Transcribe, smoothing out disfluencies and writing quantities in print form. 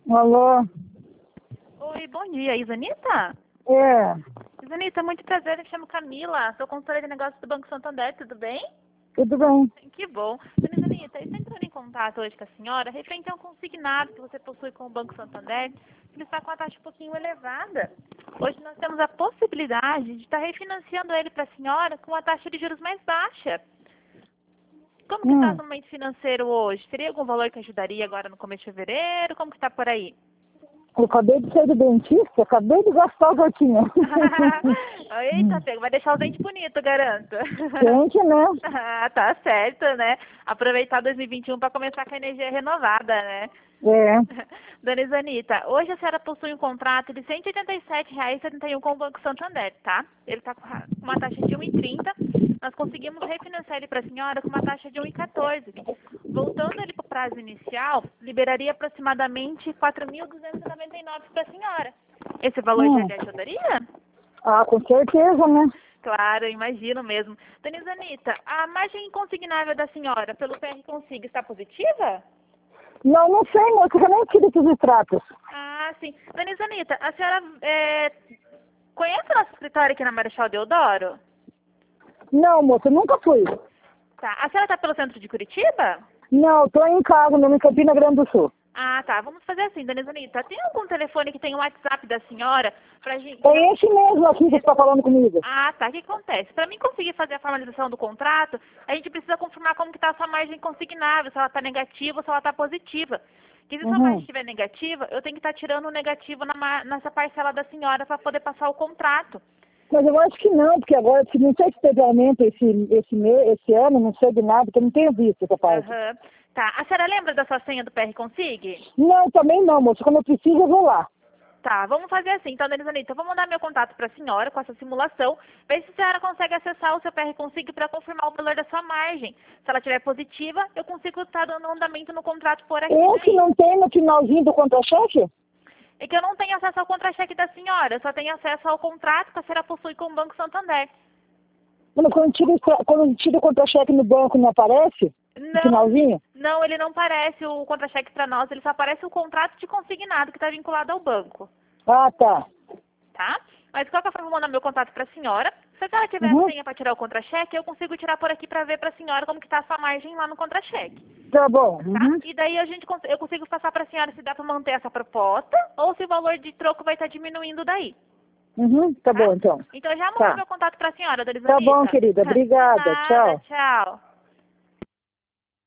Alô? Oi, bom dia, Isanita? É, Isanita, muito prazer, eu me chamo Camila, sou consultora de negócios do Banco Santander, tudo bem? tudo bem. Que bom. Dona Isanita, eu estou entrando em contato hoje com a senhora referente a um consignado que você possui com o Banco Santander, ele está com a taxa um pouquinho elevada. Hoje nós temos a possibilidade de estar refinanciando ele para a senhora com uma taxa de juros mais baixa. Como que está o momento financeiro hoje? Teria algum valor que ajudaria agora no começo de fevereiro? Como que está por aí? Eu acabei de sair do dentista, acabei de gastar o gotinho. Eita, pego, vai deixar o dente bonito, garanto. Quente, né? Ah, tá certo, né? Aproveitar 2021 para começar com a energia renovada, né? É. Dona Isanita, hoje a senhora possui um contrato de R$ 187,71 com o Banco Santander, tá? Ele está com uma taxa de 1,30. Nós conseguimos refinanciar ele para a senhora com uma taxa de 1,14. Voltando ele para o prazo inicial, liberaria aproximadamente 4.299 para a senhora. Esse valor já lhe ajudaria? Ah, com certeza, né? Claro, imagino mesmo. Dona Isanita, a margem consignável da senhora pelo PR Consigo está positiva? Não, não sei, moço, eu nem tive esses extratos. Ah, sim. Dona Isanita, a senhora conhece o nosso escritório aqui na Marechal Deodoro? Não, moço, eu nunca fui. Tá. A senhora está pelo centro de Curitiba? Não, tô em casa, mesmo em Campina Grande do Sul. Ah, tá. Vamos fazer assim, Dona Isanita. Tem algum telefone que tem o WhatsApp da senhora pra gente... É esse mesmo aqui que você está falando comigo. Ah, tá. O que acontece? Para mim conseguir fazer a formalização do contrato, a gente precisa confirmar como que está a sua margem consignável, se ela está negativa ou se ela está positiva. Porque se a sua margem estiver negativa, eu tenho que estar tirando o negativo nessa parcela da senhora para poder passar o contrato. Mas eu acho que não, porque agora, se não sei se teve aumento esse ano, não sei de nada, porque eu não tenho visto essa parte. Aham. Tá. A senhora lembra da sua senha do PR Consigue? Não, também não, moço. Quando eu preciso, eu vou lá. Tá, vamos fazer assim. Então, Dona Isanita, eu vou mandar meu contato para a senhora com essa simulação, ver se a senhora consegue acessar o seu PR Consigo para confirmar o valor da sua margem. Se ela estiver positiva, eu consigo estar dando andamento no contrato por aqui. Esse não tem no finalzinho do contra-cheque? É que eu não tenho acesso ao contra-cheque da senhora, eu só tenho acesso ao contrato que a senhora possui com o Banco Santander. Quando tira o contra-cheque no banco, não aparece? No finalzinho? Não, ele não aparece o contra-cheque para nós, ele só aparece o contrato de consignado que está vinculado ao banco. Ah, tá. Tá? Mas de qualquer forma, eu vou mandar meu contato para a senhora. Se a senhora tiver a senha para tirar o contra-cheque, eu consigo tirar por aqui para ver para a senhora como que está a sua margem lá no contra-cheque. Tá bom. Tá? E daí eu consigo passar para a senhora se dá para manter essa proposta ou se o valor de troco vai estar diminuindo daí. Tá bom, então. Então eu já mando meu contato para a senhora, Dona Tá Isanita. bom, querida. Obrigada. Nada, Tchau. tchau.